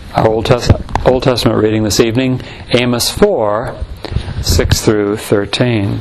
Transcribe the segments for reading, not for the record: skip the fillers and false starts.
Our Old Testament reading this evening, Amos 4, 6 through 13.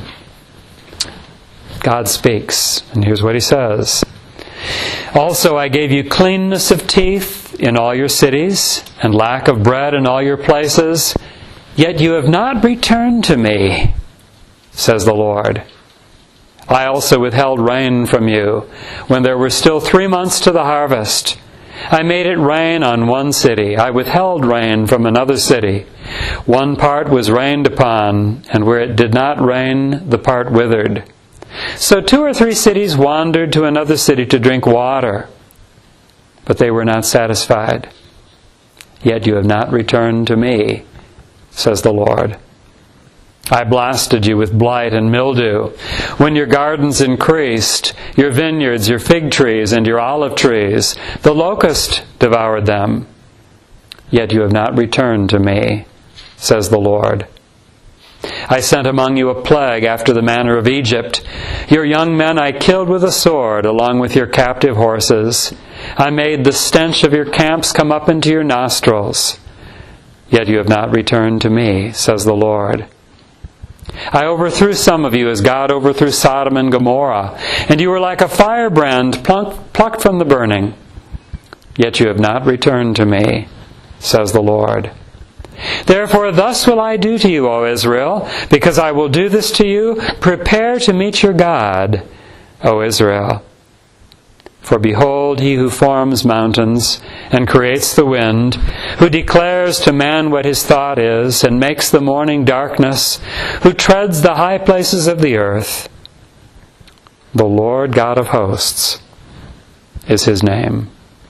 God speaks, and here's what He says. Also I gave you cleanness of teeth in all your cities, and lack of bread in all your places, yet you have not returned to me, says the Lord. I also withheld rain from you, when there were still 3 months to the harvest. I made it rain on one city. I withheld rain from another city. One part was rained upon, and where it did not rain, the part withered. So 2 or 3 cities wandered to another city to drink water, but they were not satisfied. Yet you have not returned to me, says the Lord. I blasted you with blight and mildew. When your gardens increased, your vineyards, your fig trees, and your olive trees, the locust devoured them. Yet you have not returned to me, says the Lord. I sent among you a plague after the manner of Egypt. Your young men I killed with a sword, along with your captive horses. I made the stench of your camps come up into your nostrils. Yet you have not returned to me, says the Lord. I overthrew some of you as God overthrew Sodom and Gomorrah, and you were like a firebrand plucked from the burning. Yet you have not returned to me, says the Lord. Therefore thus will I do to you, O Israel, because I will do this to you. Prepare to meet your God, O Israel. For behold, He who forms mountains and creates the wind, who declares to man what his thought is, and makes the morning darkness, who treads the high places of the earth, the Lord God of hosts is His name.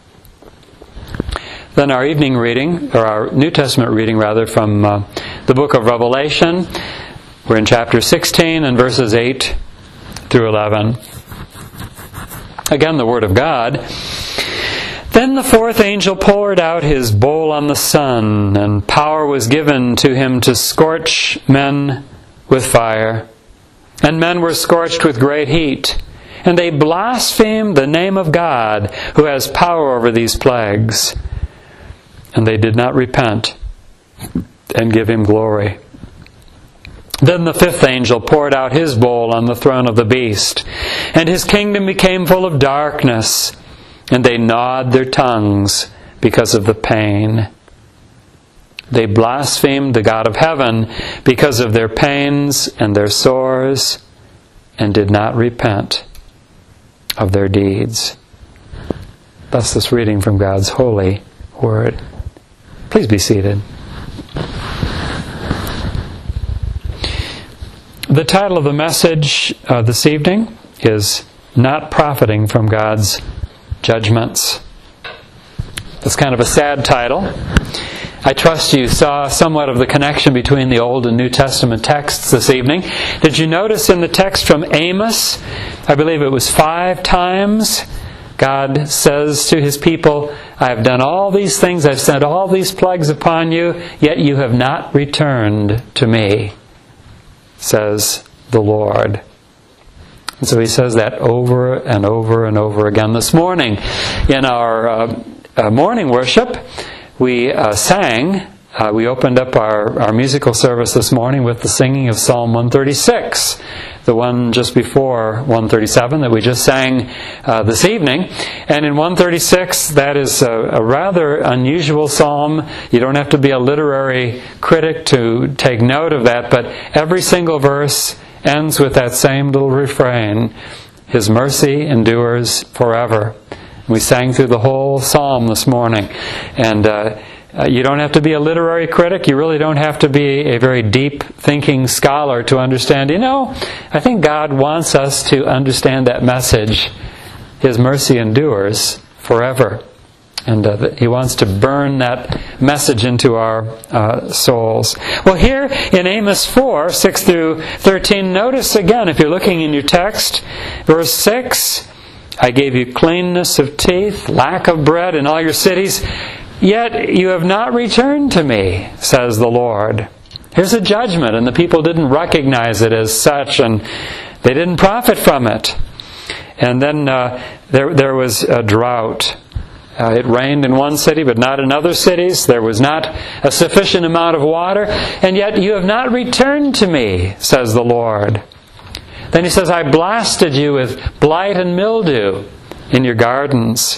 Then our evening reading, or our New Testament reading rather, from the book of Revelation. We're in chapter 16 and verses 8 through 11. Again, the Word of God. Then the fourth angel poured out his bowl on the sun, and power was given to him to scorch men with fire. And men were scorched with great heat. And they blasphemed the name of God, who has power over these plagues. And they did not repent and give Him glory. Then the fifth angel poured out his bowl on the throne of the beast, and his kingdom became full of darkness, and they gnawed their tongues because of the pain. They blasphemed the God of heaven because of their pains and their sores, and did not repent of their deeds. Thus this reading from God's holy Word. Please be seated. The title of the message this evening is Not Profiting from God's Judgments. That's kind of a sad title. I trust you saw somewhat of the connection between the Old and New Testament texts this evening. Did you notice in the text from Amos, I believe it was 5 times, God says to His people, I have done all these things, I've sent all these plagues upon you, yet you have not returned to me, says the Lord. And so He says that over and over and over again. This morning, in our morning worship, we sang, we opened up our musical service this morning with the singing of Psalm 136, the one just before 137 that we just sang this evening. And in 136, that is a rather unusual psalm. You don't have to be a literary critic to take note of that, but every single verse ends with that same little refrain, His mercy endures forever. We sang through the whole psalm this morning. And you don't have to be a literary critic. You really don't have to be a very deep thinking scholar to understand. I think God wants us to understand that message. His mercy endures forever. And He wants to burn that message into our souls. Well, here in Amos 4, 6 through 13, notice again, if you're looking in your text, verse 6, I gave you cleanness of teeth, lack of bread in all your cities, yet you have not returned to me, says the Lord. Here's a judgment, and the people didn't recognize it as such, and they didn't profit from it. And then there was a drought. It rained in one city, but not in other cities. There was not a sufficient amount of water. And yet you have not returned to me, says the Lord. Then he says, I blasted you with blight and mildew in your gardens.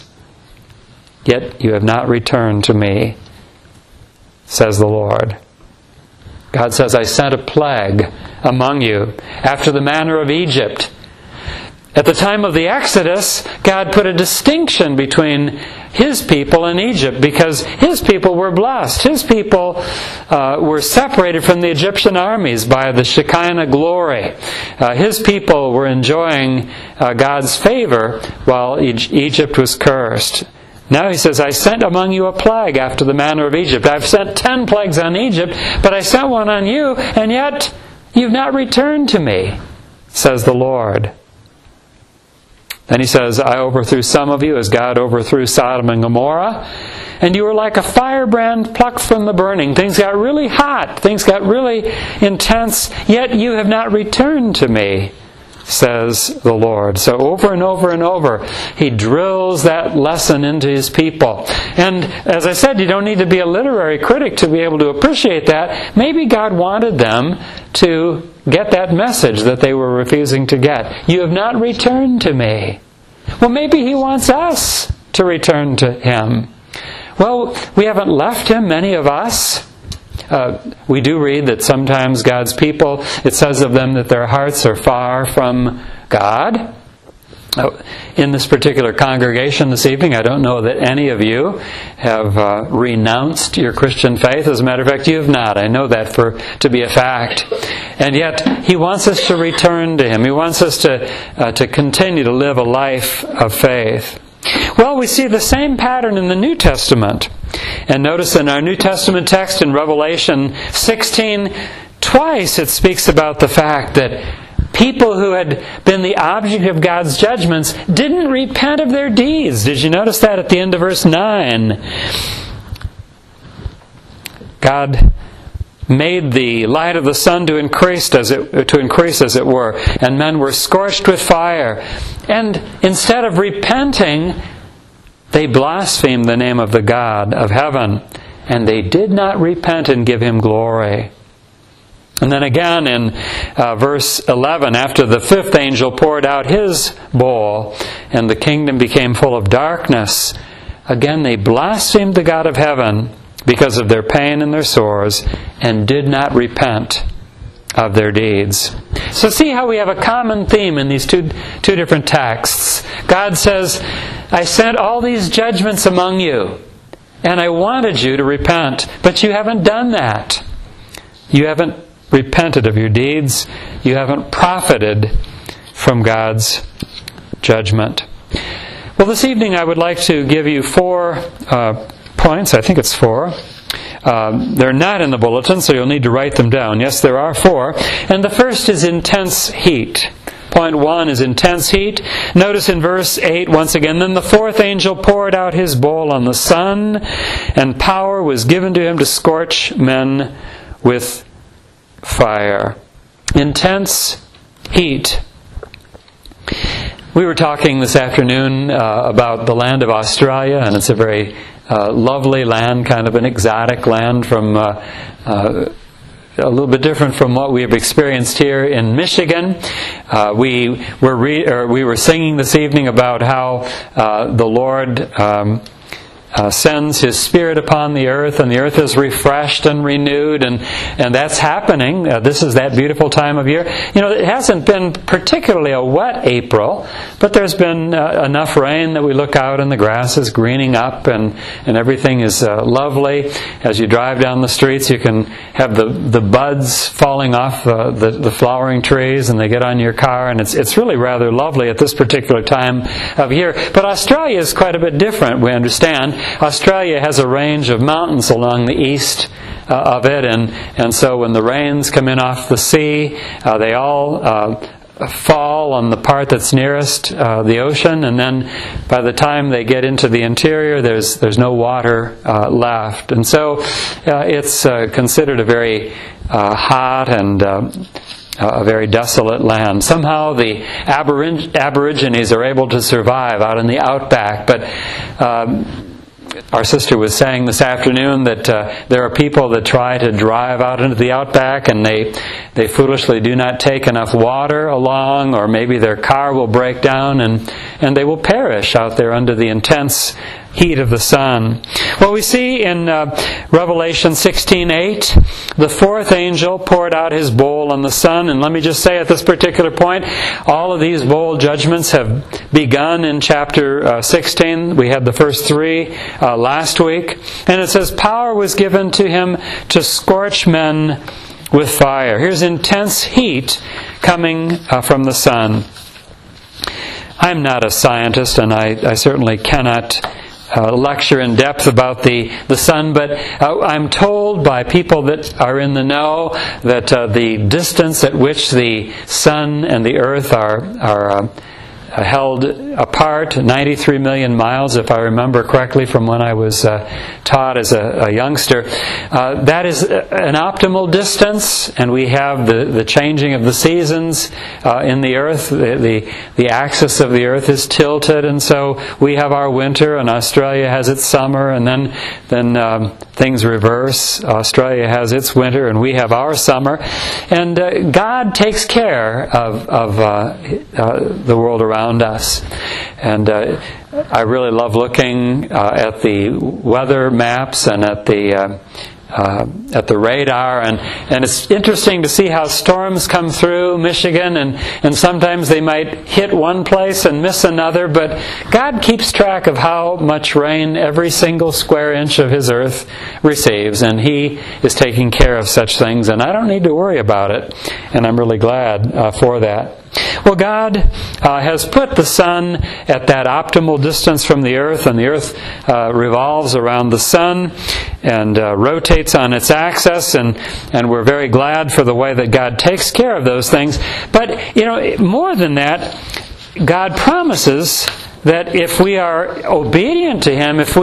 Yet you have not returned to me, says the Lord. God says, I sent a plague among you after the manner of Egypt. At the time of the Exodus, God put a distinction between His people and Egypt because His people were blessed. His people were separated from the Egyptian armies by the Shekinah glory. His people were enjoying God's favor while Egypt was cursed. Now He says, I sent among you a plague after the manner of Egypt. I've sent 10 plagues on Egypt, but I sent one on you, and yet you've not returned to me, says the Lord. Then He says, I overthrew some of you as God overthrew Sodom and Gomorrah, and you were like a firebrand plucked from the burning. Things got really hot. Things got really intense, yet you have not returned to me, says the Lord. So over and over and over, He drills that lesson into His people. And as I said, you don't need to be a literary critic to be able to appreciate that. Maybe God wanted them to get that message that they were refusing to get. You have not returned to me. Well, maybe He wants us to return to Him. Well, we haven't left Him, many of us. We do read that sometimes God's people, it says of them that their hearts are far from God. In this particular congregation this evening, I don't know that any of you have renounced your Christian faith. As a matter of fact, you have not. I know that to be a fact. And yet, He wants us to return to Him. He wants us to continue to live a life of faith. Well, we see the same pattern in the New Testament. And notice in our New Testament text in Revelation 16, twice it speaks about the fact that people who had been the object of God's judgments didn't repent of their deeds. Did you notice that at the end of verse 9? God made the light of the sun to increase as it were, and men were scorched with fire. And instead of repenting, they blasphemed the name of the God of heaven, and they did not repent and give Him glory. And then again in verse 11, after the fifth angel poured out his bowl, and the kingdom became full of darkness, again they blasphemed the God of heaven because of their pain and their sores, and did not repent of their deeds. So see how we have a common theme in these two different texts. God says, I sent all these judgments among you, and I wanted you to repent, but you haven't done that. You haven't repented of your deeds. You haven't profited from God's judgment. Well, this evening I would like to give you 4 points. I think it's 4. They're not in the bulletin, so you'll need to write them down. Yes, there are 4. And the first is intense heat. Point 1 is intense heat. Notice in verse 8, once again, then the fourth angel poured out his bowl on the sun, and power was given to him to scorch men with fire. Intense heat. We were talking this afternoon about the land of Australia, and it's a very lovely land, kind of an exotic land from a little bit different from what we have experienced here in Michigan. We were singing this evening about how the Lord sends His Spirit upon the earth, and the earth is refreshed and renewed, and that's happening. This is that beautiful time of year. You know, it hasn't been particularly a wet April, but there's been enough rain that we look out and the grass is greening up, and everything is lovely. As you drive down the streets, you can have the buds falling off the flowering trees, and they get on your car, and it's really rather lovely at this particular time of year. But Australia is quite a bit different, we understand. Australia has a range of mountains along the east of it, and so when the rains come in off the sea, they all fall on the part that's nearest the ocean, and then by the time they get into the interior, there's no water left. And so it's considered a very hot and a very desolate land. Somehow the Aborigines are able to survive out in the outback, but Our sister was saying this afternoon that there are people that try to drive out into the outback and they foolishly do not take enough water along, or maybe their car will break down and they will perish out there under the intense heat of the sun. Well, we see in Revelation 16:8, the fourth angel poured out his bowl on the sun. And let me just say at this particular point, all of these bowl judgments have begun in chapter 16. We had the first three last week. And it says, power was given to him to scorch men with fire. Here's intense heat coming from the sun. I'm not a scientist, and I certainly cannot lecture in depth about the sun, but I'm told by people that are in the know that the distance at which the sun and the earth are held apart, 93 million miles, if I remember correctly from when I was taught as a youngster. That is an optimal distance, and we have the changing of the seasons in the earth. The axis of the earth is tilted, and so we have our winter, and Australia has its summer, and then things reverse. Australia has its winter, and we have our summer. And God takes care of the world around us. And I really love looking at the weather maps and at the radar, and it's interesting to see how storms come through Michigan, and sometimes they might hit one place and miss another, but God keeps track of how much rain every single square inch of His earth receives, and He is taking care of such things, and I don't need to worry about it, and I'm really glad for that. Well, God has put the sun at that optimal distance from the earth, and the earth revolves around the sun and rotates on its axis, and we're very glad for the way that God takes care of those things. But, more than that, God promises that if we are obedient to Him, if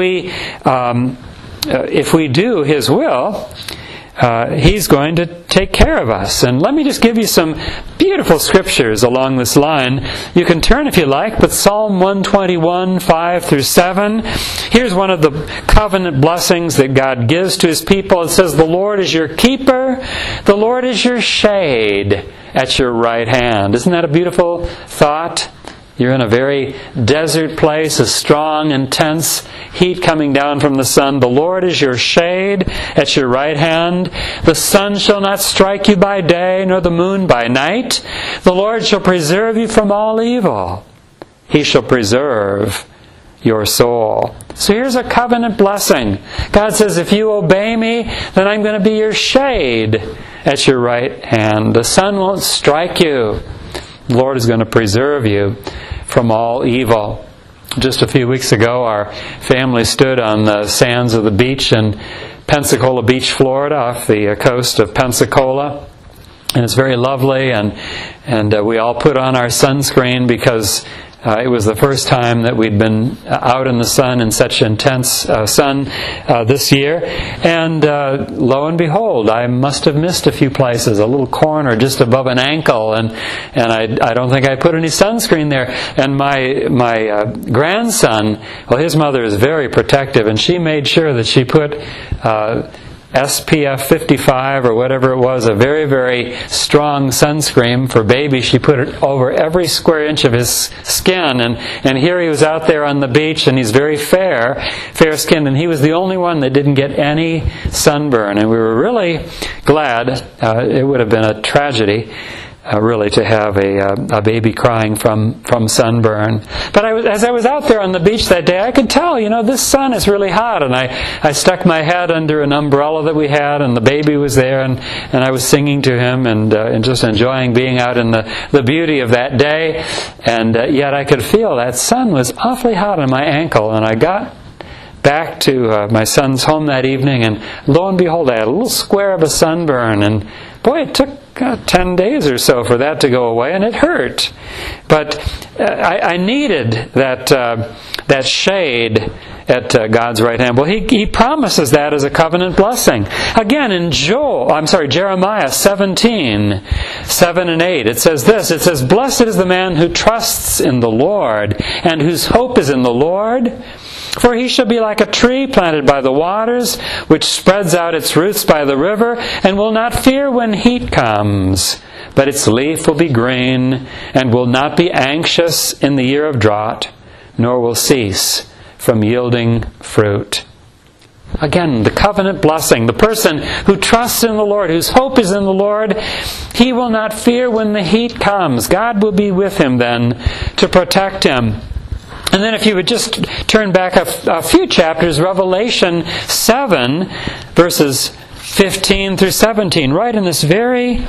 we do His will, He's going to take care of us. And let me just give you some beautiful scriptures along this line. You can turn if you like, but Psalm 121, 5 through 7. Here's one of the covenant blessings that God gives to His people. It says, the Lord is your keeper. The Lord is your shade at your right hand. Isn't that a beautiful thought? You're in a very desert place, a strong, intense heat coming down from the sun. The Lord is your shade at your right hand. The sun shall not strike you by day, nor the moon by night. The Lord shall preserve you from all evil. He shall preserve your soul. So here's a covenant blessing. God says, if you obey me, then I'm going to be your shade at your right hand. The sun won't strike you. The Lord is going to preserve you from all evil. Just a few weeks ago, our family stood on the sands of the beach in Pensacola Beach, Florida, off the coast of Pensacola. And it's very lovely, and we all put on our sunscreen because it was the first time that we'd been out in the sun in such intense sun this year. And lo and behold, I must have missed a few places, a little corner just above an ankle, and I don't think I put any sunscreen there. And my grandson, well, his mother is very protective, and she made sure that she put SPF 55 or whatever it was, a very, very strong sunscreen for baby. She put it over every square inch of his skin, and here he was out there on the beach, and he's very fair-skinned, and he was the only one that didn't get any sunburn, and we were really glad. It would have been a tragedy, really, to have a baby crying from sunburn. But as I was out there on the beach that day, I could tell, this sun is really hot. And I stuck my head under an umbrella that we had, and the baby was there, and I was singing to him and just enjoying being out in the beauty of that day. And yet I could feel that sun was awfully hot on my ankle. And I got back to my son's home that evening, and lo and behold, I had a little square of a sunburn. And boy, it took 10 days or so for that to go away, and it hurt. But I needed that shade at God's right hand. Well, He promises that as a covenant blessing. Again, in Jeremiah 17, 7 and 8, it says this. It says, blessed is the man who trusts in the Lord and whose hope is in the Lord. For he shall be like a tree planted by the waters, which spreads out its roots by the river, and will not fear when heat comes. But its leaf will be green, and will not be anxious in the year of drought, nor will cease from yielding fruit. Again, the covenant blessing. The person who trusts in the Lord, whose hope is in the Lord, he will not fear when the heat comes. God will be with him then to protect him. And then if you would just turn back a few chapters, Revelation 7, verses 15 through 17, right in this very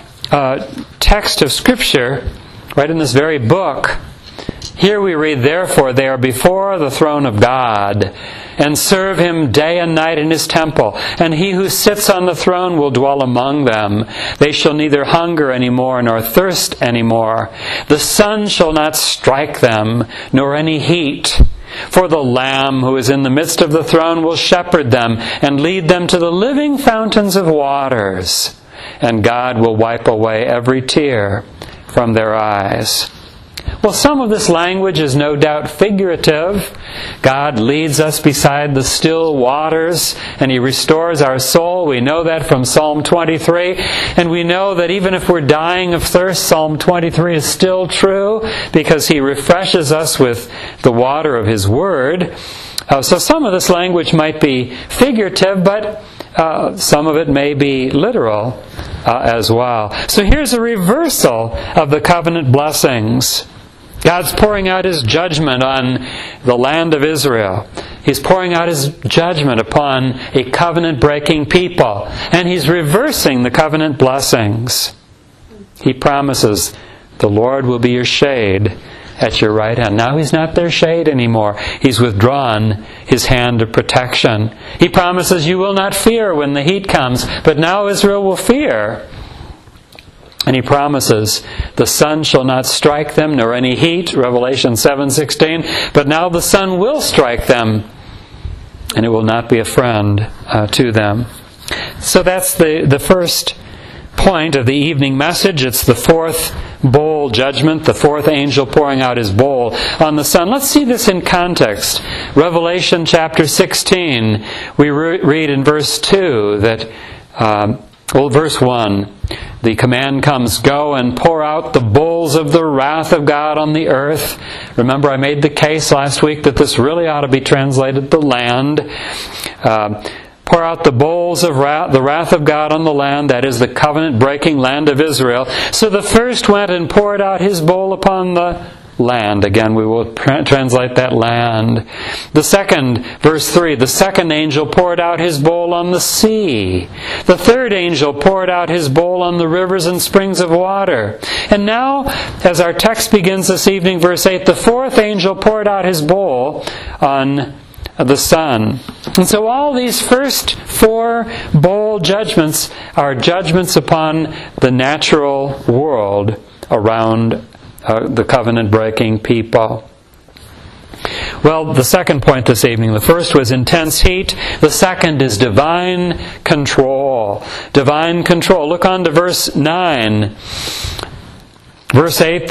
text of Scripture, right in this very book, here we read, "Therefore they are before the throne of God, and serve him day and night in his temple. And he who sits on the throne will dwell among them. They shall neither hunger any more, nor thirst any more. The sun shall not strike them, nor any heat. For the Lamb who is in the midst of the throne will shepherd them, and lead them to the living fountains of waters. And God will wipe away every tear from their eyes." Well, some of this language is no doubt figurative. God leads us beside the still waters, and He restores our soul. We know that from Psalm 23. And we know that even if we're dying of thirst, Psalm 23 is still true, because He refreshes us with the water of His Word. So some of this language might be figurative, but some of it may be literal as well. So here's a reversal of the covenant blessings. God's pouring out His judgment on the land of Israel. He's pouring out His judgment upon a covenant-breaking people. And He's reversing the covenant blessings. He promises, "The Lord will be your shade at your right hand." Now He's not their shade anymore. He's withdrawn His hand of protection. He promises, "You will not fear when the heat comes," but now Israel will fear. And He promises, "The sun shall not strike them, nor any heat," Revelation 7:16, but now the sun will strike them, and it will not be a friend to them. So that's the first point of the evening message. It's the fourth bowl judgment, the fourth angel pouring out his bowl on the sun. Let's see this in context. Revelation chapter 16, we read in verse 2 that, verse 1, the command comes, "Go and pour out the bowls of the wrath of God on the earth." Remember, I made the case last week that this really ought to be translated the land. Pour out the bowls of the wrath of God on the land, that is the covenant-breaking land of Israel. So the first went and poured out his bowl upon the land. Again, we will translate that land. The second, verse 3, the second angel poured out his bowl on the sea. The third angel poured out his bowl on the rivers and springs of water. And now, as our text begins this evening, verse 8, the fourth angel poured out his bowl on the sun. And so all these first four bowl judgments are judgments upon the natural world around the covenant-breaking people. Well, the second point this evening, the first was intense heat. The second is divine control. Divine control. Look on to verse 9. Verse 8,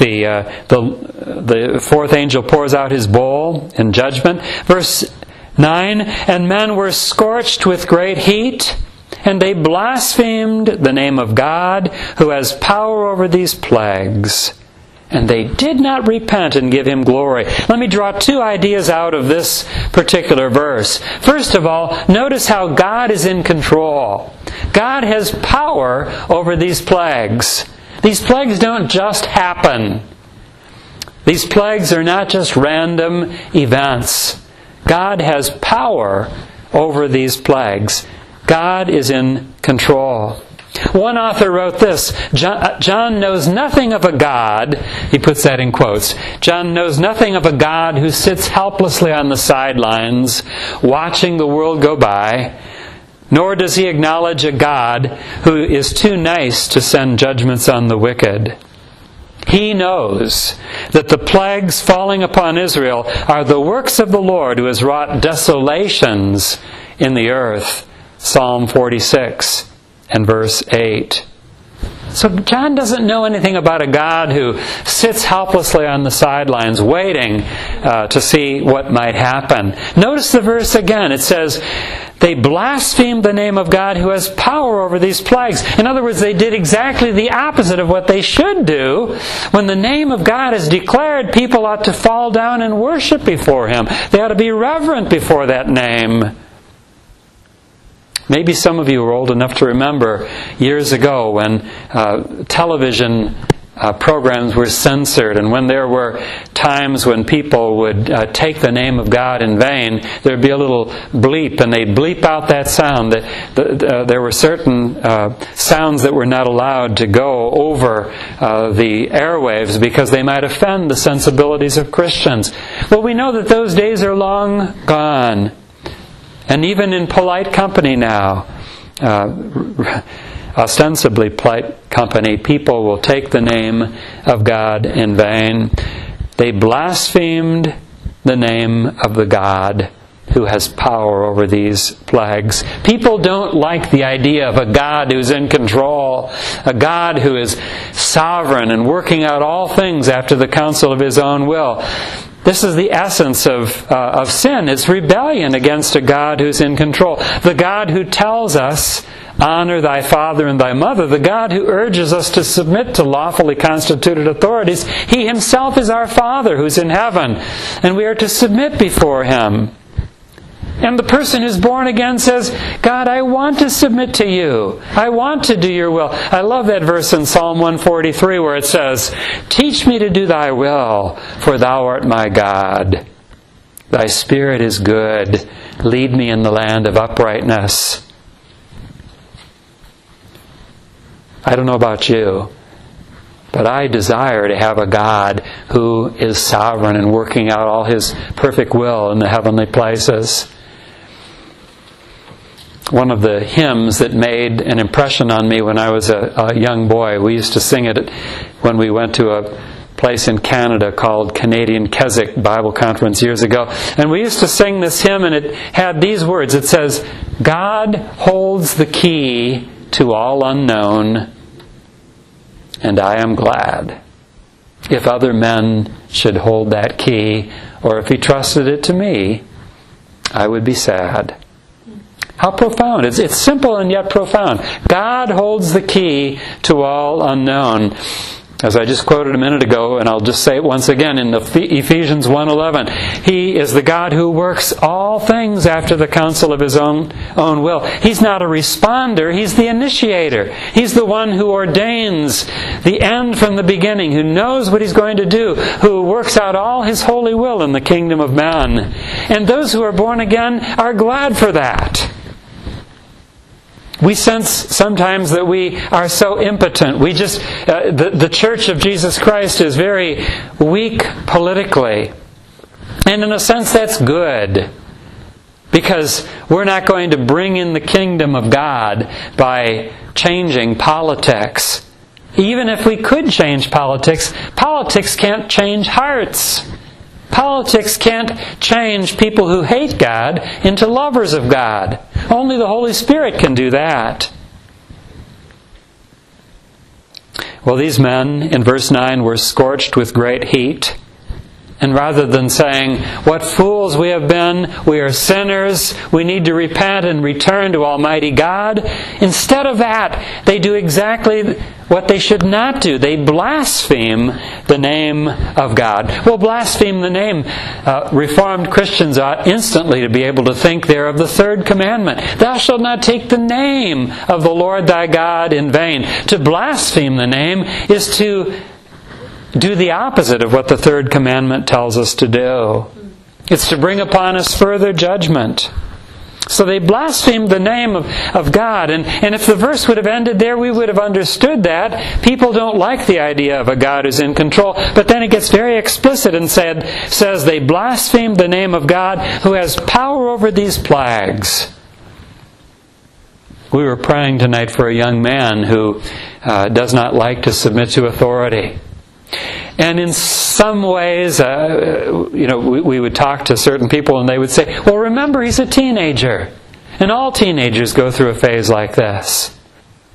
the fourth angel pours out his bowl in judgment. Verse 9, "And men were scorched with great heat, and they blasphemed the name of God, who has power over these plagues. And they did not repent and give Him glory." Let me draw two ideas out of this particular verse. First of all, notice how God is in control. God has power over these plagues. These plagues don't just happen. These plagues are not just random events. God has power over these plagues. God is in control. One author wrote this, John knows nothing of a God, he puts that in quotes, John knows nothing of a God who sits helplessly on the sidelines, watching the world go by, nor does he acknowledge a God who is too nice to send judgments on the wicked. He knows that the plagues falling upon Israel are the works of the Lord, who has wrought desolations in the earth. Psalm 46 and verse 8. So John doesn't know anything about a God who sits helplessly on the sidelines waiting to see what might happen. Notice the verse again. It says, they blasphemed the name of God who has power over these plagues. In other words, they did exactly the opposite of what they should do. When the name of God is declared, people ought to fall down and worship before Him. They ought to be reverent before that name. Maybe some of you are old enough to remember years ago when television programs were censored, and when there were times when people would take the name of God in vain, there would be a little bleep, and they'd bleep out that sound. There were certain sounds that were not allowed to go over the airwaves because they might offend the sensibilities of Christians. Well, we know that those days are long gone. And even in polite company now, ostensibly polite company, people will take the name of God in vain. They blasphemed the name of the God who has power over these plagues. People don't like the idea of a God who's in control, a God who is sovereign and working out all things after the counsel of His own will. This is the essence of sin. It's rebellion against a God who's in control. The God who tells us, honor thy father and thy mother. The God who urges us to submit to lawfully constituted authorities. He Himself is our Father who's in heaven. And we are to submit before Him. And the person who's born again says, God, I want to submit to You. I want to do Your will. I love that verse in Psalm 143 where it says, teach me to do Thy will, for Thou art my God. Thy Spirit is good. Lead me in the land of uprightness. I don't know about you, but I desire to have a God who is sovereign and working out all His perfect will in the heavenly places. One of the hymns that made an impression on me when I was a young boy, we used to sing it when we went to a place in Canada called Canadian Keswick Bible Conference years ago. And we used to sing this hymn, and it had these words. It says, God holds the key to all unknown, and I am glad if other men should hold that key, or if He trusted it to me, I would be sad. How profound. It's simple and yet profound. God holds the key to all unknown. As I just quoted a minute ago, and I'll just say it once again in the Ephesians 1:11, He is the God who works all things after the counsel of His own will. He's not a responder, He's the initiator. He's the one who ordains the end from the beginning, who knows what He's going to do, who works out all His holy will in the kingdom of man. And those who are born again are glad for that. We sense sometimes that we are so impotent. We just, the Church of Jesus Christ is very weak politically. And in a sense that's good. Because we're not going to bring in the kingdom of God by changing politics. Even if we could change politics, politics can't change hearts. Politics can't change people who hate God into lovers of God. Only the Holy Spirit can do that. Well, these men, in verse 9, were scorched with great heat. And rather than saying, what fools we have been, we are sinners, we need to repent and return to Almighty God, instead of that, they do exactly what they should not do. They blaspheme the name of God. Well, blaspheme the name. Reformed Christians ought instantly to be able to think there of the third commandment. Thou shalt not take the name of the Lord thy God in vain. To blaspheme the name is to do the opposite of what the third commandment tells us to do. It's to bring upon us further judgment. So they blasphemed the name of God. And if the verse would have ended there, we would have understood that. People don't like the idea of a God who's in control. But then it gets very explicit and says they blasphemed the name of God who has power over these plagues. We were praying tonight for a young man who does not like to submit to authority. And in some ways, we would talk to certain people and they would say, well, remember, he's a teenager. And all teenagers go through a phase like this.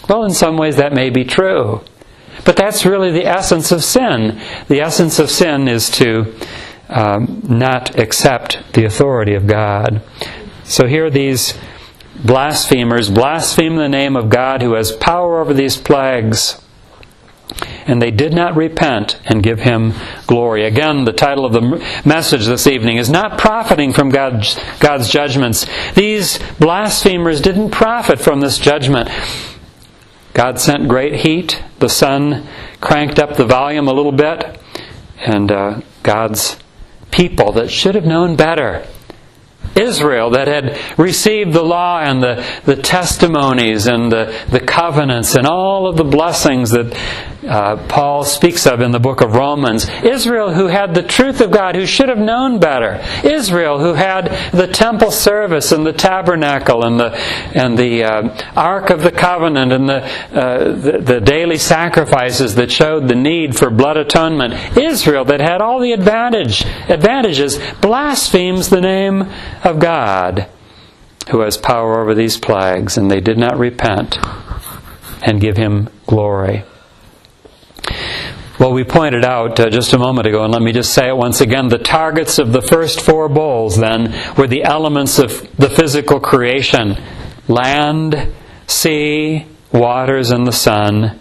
Well, in some ways that may be true. But that's really the essence of sin. The essence of sin is to not accept the authority of God. So here these blasphemers blaspheme the name of God who has power over these plagues. And they did not repent and give Him glory. Again, the title of the message this evening is not profiting from God's judgments. These blasphemers didn't profit from this judgment. God sent great heat. The sun cranked up the volume a little bit. And God's people that should have known better, Israel that had received the law and the testimonies and the covenants and all of the blessings that Paul speaks of in the book of Romans. Israel who had the truth of God, who should have known better. Israel who had the temple service and the tabernacle and the Ark of the Covenant and the daily sacrifices that showed the need for blood atonement. Israel that had all the advantages blasphemes the name of God who has power over these plagues, and they did not repent and give Him glory. Well, we pointed out just a moment ago, and let me just say it once again, the targets of the first 4 bowls then were the elements of the physical creation: land, sea, waters, and the sun.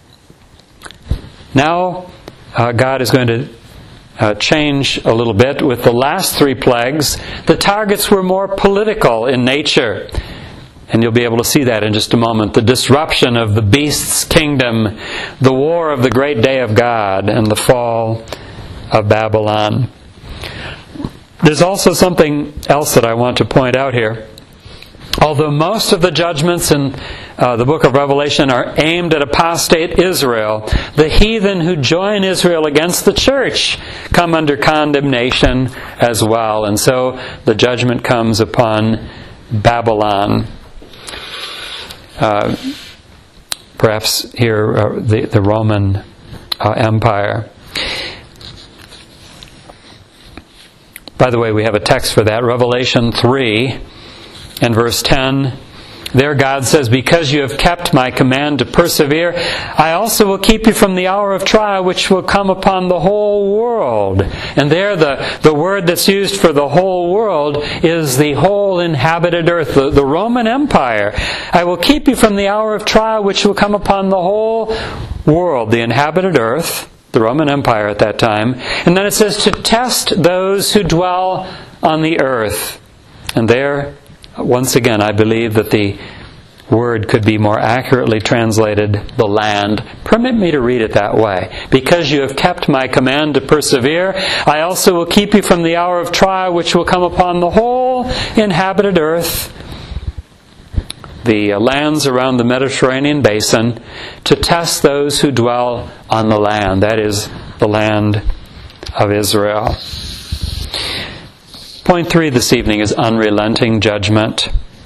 Now, God is going to change a little bit. With the last 3 plagues, the targets were more political in nature. And you'll be able to see that in just a moment. The disruption of the beast's kingdom, the war of the great day of God, and the fall of Babylon. There's also something else that I want to point out here. Although most of the judgments in the book of Revelation are aimed at apostate Israel, the heathen who join Israel against the church come under condemnation as well. And so the judgment comes upon Babylon. Perhaps here the Roman Empire. By the way, we have a text for that. Revelation 3 and verse 10. There God says, "Because you have kept my command to persevere, I also will keep you from the hour of trial which will come upon the whole world." And there the word that's used for the whole world is the whole inhabited earth, the Roman Empire. "I will keep you from the hour of trial which will come upon the whole world," the inhabited earth, the Roman Empire at that time. And then it says to test those who dwell on the earth. And there, once again, I believe that the word could be more accurately translated the land. Permit me to read it that way. "Because you have kept my command to persevere, I also will keep you from the hour of trial which will come upon the whole inhabited earth," the lands around the Mediterranean basin, "to test those who dwell on the land." That is the land of Israel. Point 3 this evening is unrelenting judgment.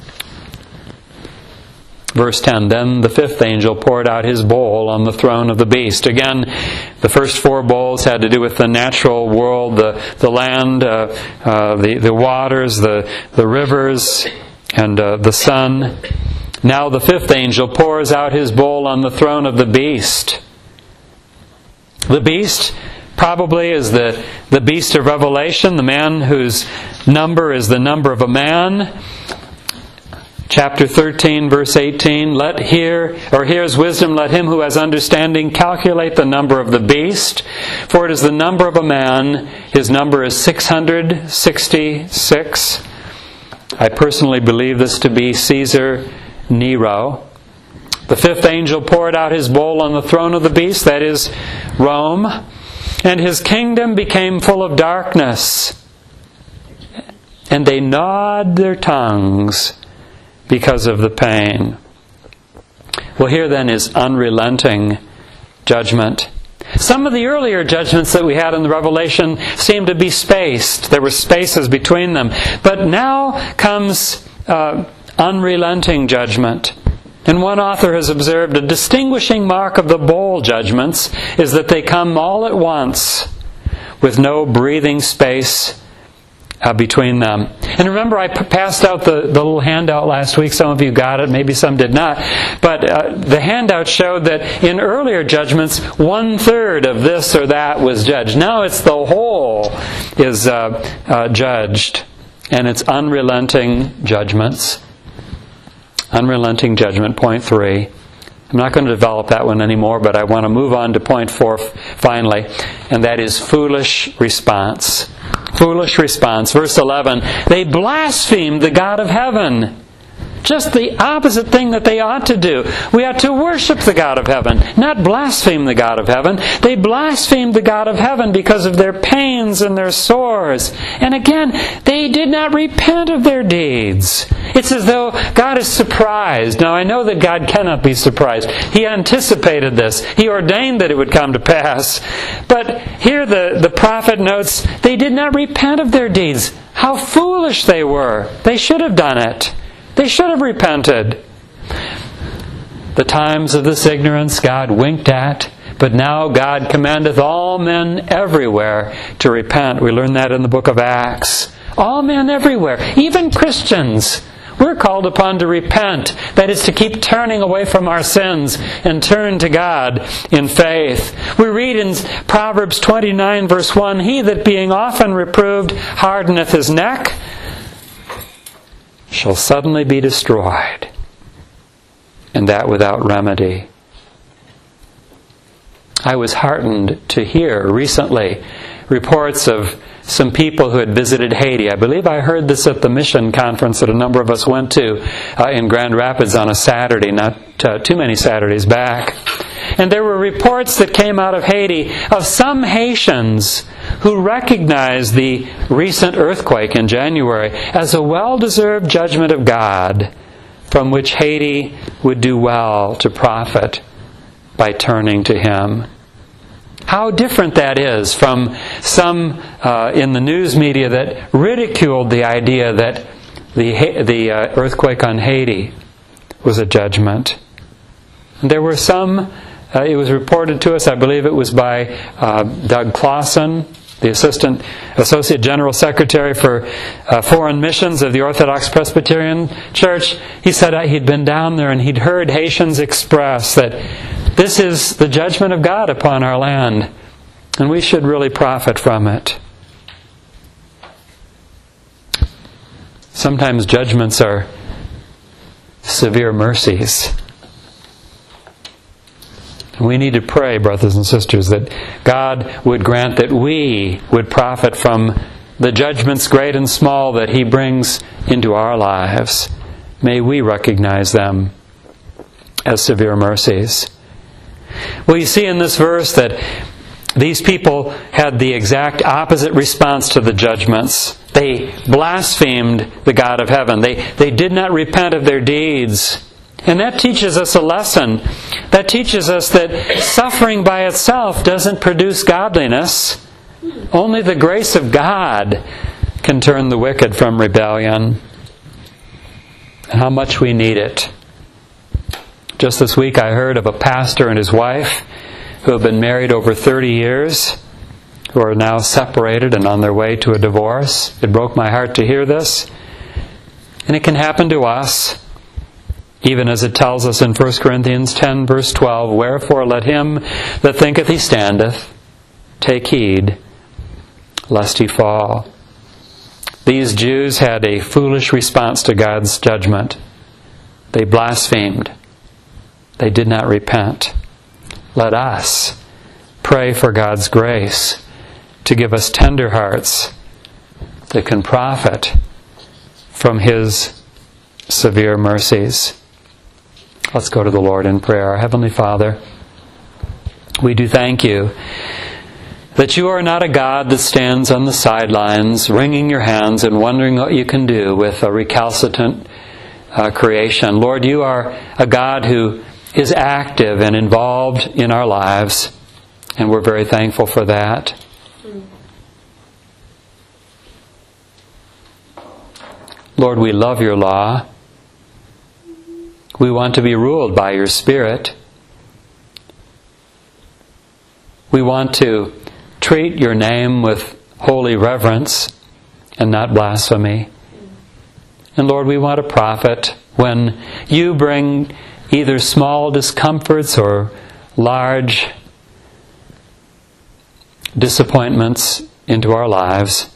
Verse 10, "Then the 5th angel poured out his bowl on the throne of the beast." Again, the first 4 bowls had to do with the natural world, the land, the waters, the rivers, and the sun. Now the 5th angel pours out his bowl on the throne of the beast. The beast probably is the beast of Revelation, the man whose number is the number of a man. Chapter 13, verse 18, here's wisdom, let him who has understanding calculate the number of the beast, for it is the number of a man. His number is 666. I personally believe this to be Caesar Nero. The 5th angel poured out his bowl on the throne of the beast, that is Rome, and his kingdom became full of darkness. And they gnawed their tongues because of the pain. Well, here then is unrelenting judgment. Some of the earlier judgments that we had in the Revelation seemed to be spaced. There were spaces between them. But now comes unrelenting judgment. And one author has observed a distinguishing mark of the bowl judgments is that they come all at once with no breathing space between them. And remember, I passed out the little handout last week. Some of you got it, maybe some did not. But the handout showed that in earlier judgments, 1/3 of this or that was judged. Now it's the whole is judged. And it's unrelenting judgments. Unrelenting judgment, point 3. I'm not going to develop that one anymore, but I want to move on to point 4 finally, and that is foolish response. Foolish response. Verse 11, they blasphemed the God of heaven. Just the opposite thing that they ought to do. We ought to worship the God of heaven, not blaspheme the God of heaven. They blasphemed the God of heaven because of their pains and their sores. And again, they did not repent of their deeds. It's as though God is surprised. Now, I know that God cannot be surprised. He anticipated this. He ordained that it would come to pass. But here the prophet notes, they did not repent of their deeds. How foolish they were. They should have done it. They should have repented. The times of this ignorance God winked at, but now God commandeth all men everywhere to repent. We learn that in the book of Acts. All men everywhere, even Christians. We're called upon to repent. That is to keep turning away from our sins and turn to God in faith. We read in Proverbs 29 verse 1, he that being often reproved hardeneth his neck, shall suddenly be destroyed, and that without remedy. I was heartened to hear recently reports of some people who had visited Haiti. I believe I heard this at the mission conference that a number of us went to in Grand Rapids on a Saturday, not too many Saturdays back. And there were reports that came out of Haiti of some Haitians who recognized the recent earthquake in January as a well-deserved judgment of God from which Haiti would do well to profit by turning to Him. How different that is from some in the news media that ridiculed the idea that the earthquake on Haiti was a judgment. And there were some, it was reported to us, I believe it was by Doug Clausen, the Associate General Secretary for Foreign Missions of the Orthodox Presbyterian Church. He said he'd been down there and he'd heard Haitians express that this is the judgment of God upon our land, and we should really profit from it. Sometimes judgments are severe mercies. We need to pray, brothers and sisters, that God would grant that we would profit from the judgments, great and small, that He brings into our lives. May we recognize them as severe mercies. Well, you see in this verse that these people had the exact opposite response to the judgments. They blasphemed the God of heaven. They did not repent of their deeds. And that teaches us a lesson. That teaches us that suffering by itself doesn't produce godliness. Only the grace of God can turn the wicked from rebellion. And how much we need it. Just this week I heard of a pastor and his wife who have been married over 30 years, who are now separated and on their way to a divorce. It broke my heart to hear this. And it can happen to us, even as it tells us in 1 Corinthians 10 verse 12, wherefore let him that thinketh he standeth take heed, lest he fall. These Jews had a foolish response to God's judgment. They blasphemed. They did not repent. Let us pray for God's grace to give us tender hearts that can profit from His severe mercies. Let's go to the Lord in prayer. Our Heavenly Father, we do thank You that You are not a God that stands on the sidelines, wringing your hands and wondering what You can do with a recalcitrant creation. Lord, You are a God who is active and involved in our lives, and we're very thankful for that. Lord, we love Your law. We want to be ruled by Your Spirit. We want to treat Your name with holy reverence and not blasphemy. And Lord, we want to profit when you bring either small discomforts or large disappointments into our lives.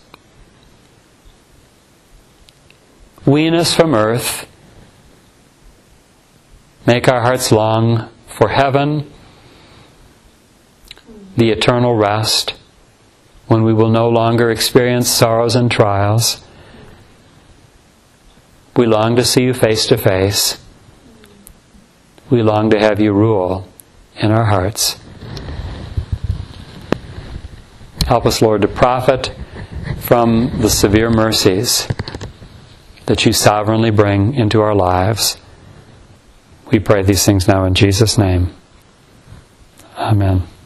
Wean us from earth. Make our hearts long for heaven, the eternal rest, when we will no longer experience sorrows and trials. We long to see you face to face. We long to have you rule in our hearts. Help us, Lord, to profit from the severe mercies that you sovereignly bring into our lives. We pray these things now in Jesus' name. Amen.